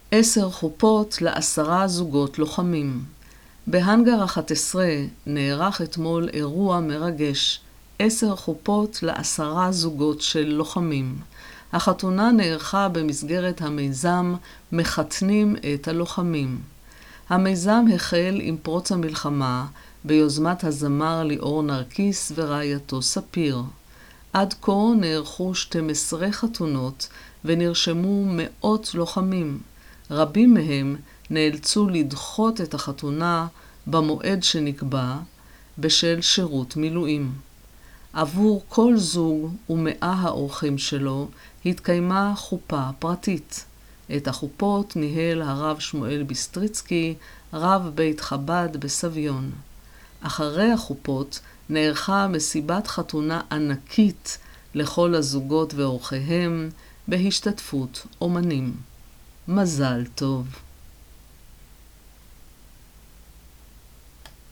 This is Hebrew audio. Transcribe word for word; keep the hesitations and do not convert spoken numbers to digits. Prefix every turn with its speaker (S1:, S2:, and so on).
S1: עשר חופות לעשרה זוגות לוחמים. בהנגר אחת עשרה נערך אתמול אירוע מרגש, עשר חופות לעשרה זוגות של לוחמים. החתונה נערכה במסגרת המיזם מחתנים את הלוחמים. המיזם החל עם פרוץ המלחמה ביוזמת הזמר ליאור נרקיס ורעייתו ספיר. עד כה נערכו שתים עשרה חתונות ונרשמו מאות לוחמים. רבים מהם נאלצו לדחות את החתונה במועד שנקבע בשל שירות מילואים. עבור כל זוג ומאה האורחים שלו התקיימה חופה פרטית. את החופות ניהל הרב שמואל ביסטריצקי, רב בית חב"ד בסביון. אחרי החופות נערכה מסיבת חתונה ענקית לכל הזוגות ואורחיהם בהשתתפות אומנים. מזל טוב.